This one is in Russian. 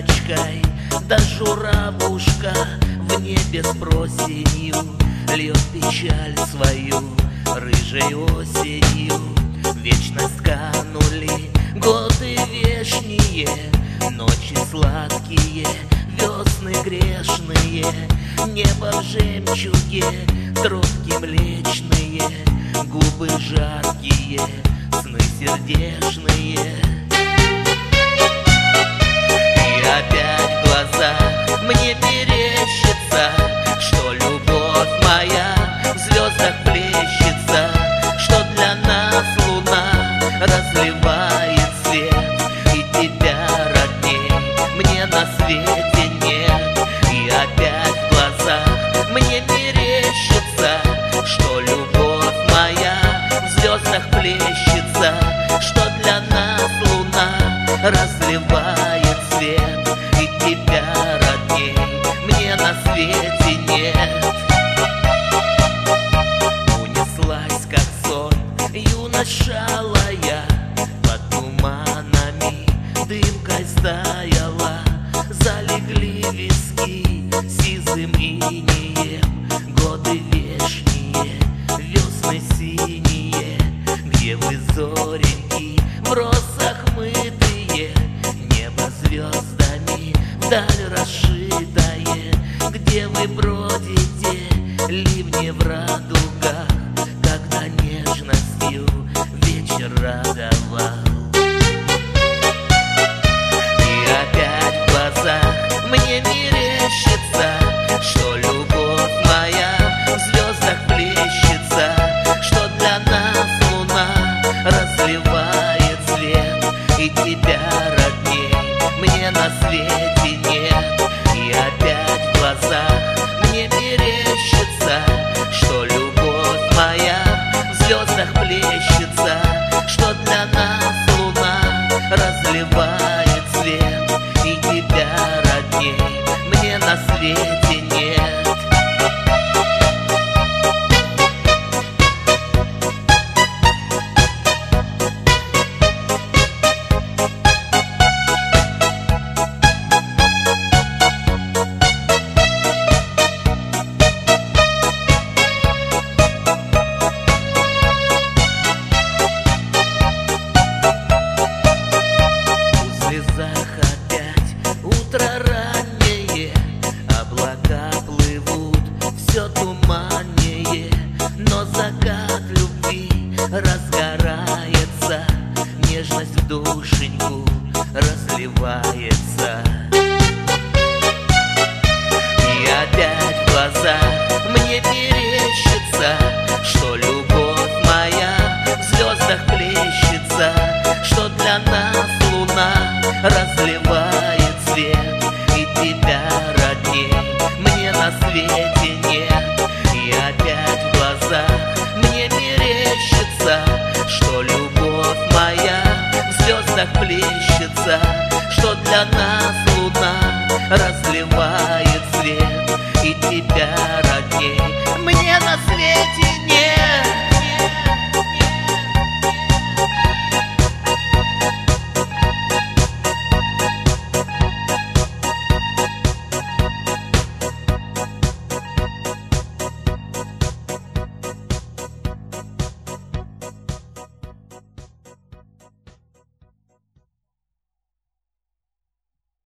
звездочкой, да журавушка в небе с просенью льет печаль свою рыжей осенью. Вечность канули годы вешние, ночи сладкие, весны грешные, небо в жемчуге, тропки млечные, губы жаркие, сны сердечные. И опять в глазах мне мерещится, что любовь моя в звездах плещется, что для нас луна разливает свет, и тебя родней мне на свете нет. И опять в глазах мне мерещится, что любовь моя в звездах плещется, что для нас луна разливает свет, и тебя родней мне на свете нет. Унеслась, как сон, юность шалая, под туманами дымкой стаяла. Залегли виски сизым инеем, годы вешние, весны синие. Где вы, зореньки, в росах мытые, небо звездами вдаль расшитое? Где вы бродите, ливни в радугах, когда нежностью вечер радовал? И опять в глазах мне мерещится, что любовь моя в звездах плещется, что для нас луна разливает свет, и тебя родней мне на свете нет. И опять в глазах мне мерещится, что любовь моя в звездах плещется, что для нас луна разливает свет, и тебя родней мне на свете нет. Опять утро раннее, облака плывут все туманнее, но закат любви разгорается, нежность в душеньку разливается. И опять в глазах мне мерещится, что любовь моя в звездах плещется, что для нас луна разливает свет, и тебя родней мне на свете нет. И опять в глазах мне мерещится, что любовь моя в звездах плещется, что для нас луна разливает